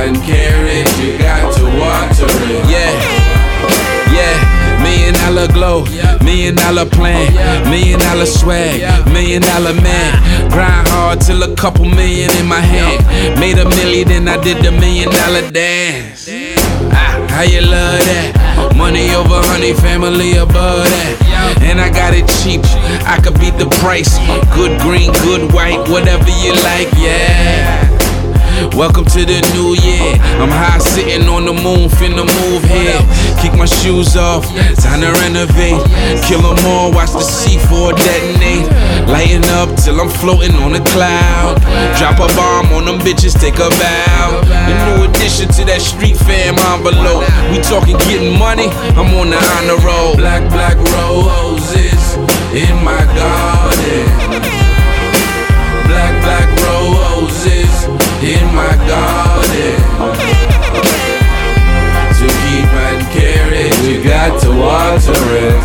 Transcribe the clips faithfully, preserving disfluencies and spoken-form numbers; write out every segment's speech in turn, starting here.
and carrot, you got to water it. Yeah, yeah, million dollar glow, million dollar plan, million dollar swag, million dollar man. Grind hard till a couple million in my hand. Made a million, then I did the million dollar dance. Ah, how you love that? Money over honey, family above that. And I got it cheap, I could beat the price. Good green, good white, whatever you like, yeah. Welcome to the new year. I'm high sitting on the moon, finna move here. Kick my shoes off, time to renovate. Kill them all, watch the C four detonate. Lighten up till I'm floating on a cloud. Drop a bomb on them bitches, take a bow. The new addition to that street fam envelope. We talking getting money, I'm on the honor roll. Black, black roses in my garden. Black, black roses in my garden. To keep and carry, you got to water it.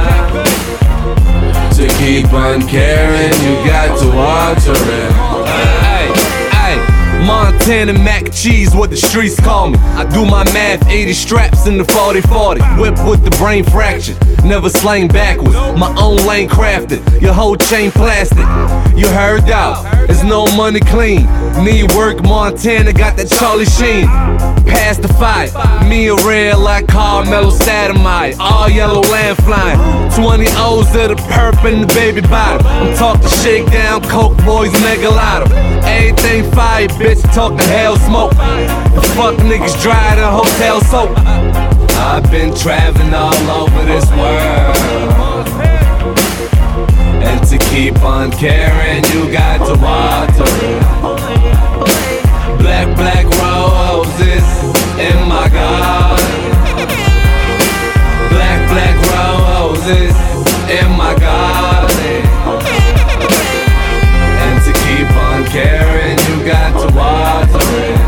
To keep on caring, you got to water it. Ay, ay, Montana mac cheese, what the streets call me. I do my math, eighty straps in the forty forty. Whip with the brain fracture, never slang backwards. My own lane crafted, your whole chain plastic. You heard out, there's no money clean. Need work, Montana got that Charlie Sheen. Pass the fire, me a red like Carmelo Stoudemire. All yellow land flying, twenty O's of the perp and the baby bottom. I'm talking shakedown, coke boys, mega lotto. Everything fire, bitch, talking hell smoke. The fuck niggas dry the hotel soap. I've been traveling all over this world, and to keep on caring, you got to water it. Black, black roses in my garden. Black, black roses in my garden. And to keep on caring, you got to water it.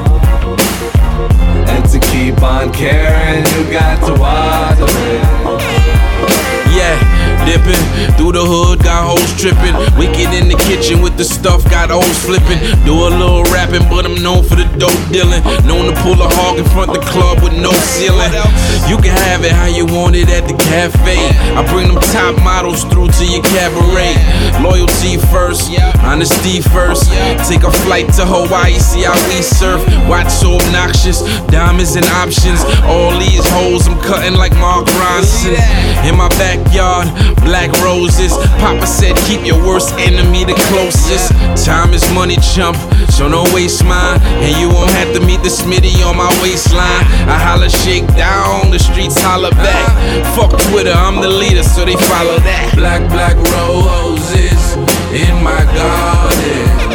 And to keep on caring, you got to water it. Yeah, dipping through the hood, got hoes tripping. Wicked in the kitchen with the stuff, got hoes flipping. Do a little rapping, but I'm known for the dope dealing. Known to pull a hog in front the club with no ceiling. You can have it how you want it at the cafe. I bring them top models through to your cabaret. Loyalty first, honesty first. Take a flight to Hawaii, see how we surf. Watch so obnoxious, diamonds and options. All these hoes I'm cutting like Mark Ronson. In my backyard, black roses. Papa said keep your worst enemy the closest. Time is money, chump, so don't waste mine. And you won't have to meet the Smitty on my waistline. I holla, shake down, the streets holla back. Fuck Twitter, I'm the leader, so they follow that. Black, black roses in my garden.